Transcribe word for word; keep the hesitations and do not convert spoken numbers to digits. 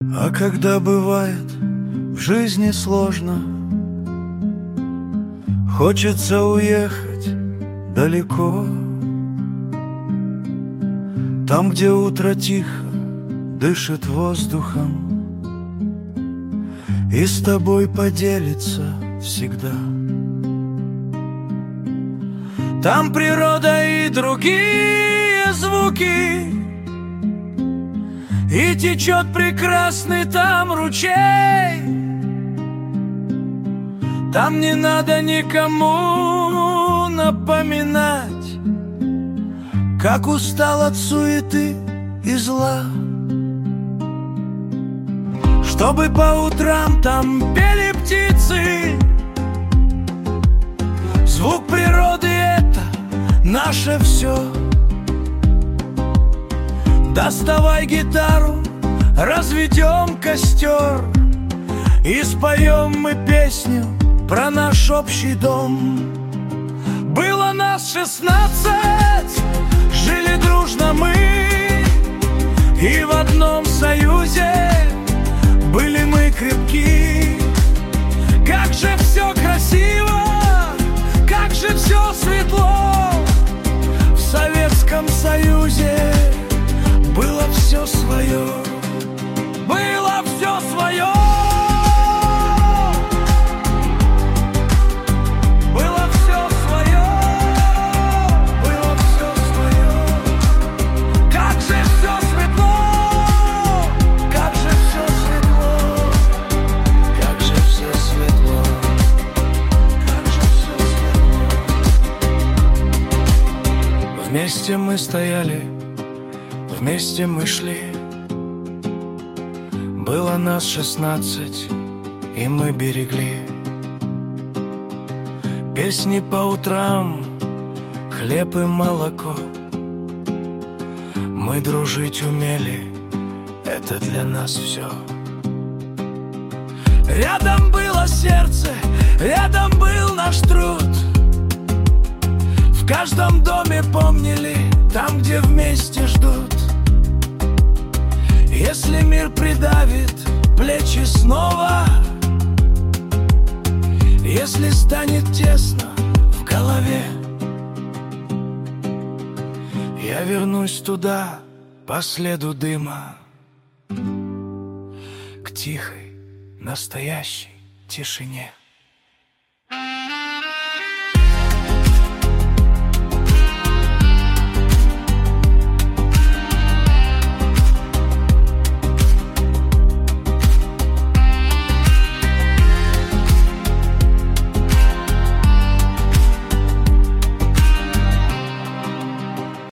А когда бывает в жизни сложно, хочется уехать далеко, там, где утро тихо дышит воздухом и с тобой поделится всегда. Там природа и другие звуки, и течет прекрасный там ручей. Там не надо никому напоминать, как устал от суеты и зла. Чтобы по утрам там пели птицы, звук природы — это наше все. Доставай гитару, разведем костер и споем мы песню про наш общий дом. Было нас шестнадцать, жили дружно мы, и в одном союзе были мы крепки. Как же все красиво, как же все светло в Советском Союзе. Было все свое, было все свое, было все свое, было все свое. Как же все светло, как же все светло, как же все светло, как же все светло. Вместе мы стояли, вместе мы шли. Было нас шестнадцать, и мы берегли песни по утрам, хлеб и молоко. Мы дружить умели, это для нас все. Рядом было сердце, рядом был наш труд. В каждом доме помнили, там, где вместе ждут. Если мир придавит плечи снова, если станет тесно в голове, я вернусь туда по следу дыма, к тихой, настоящей тишине.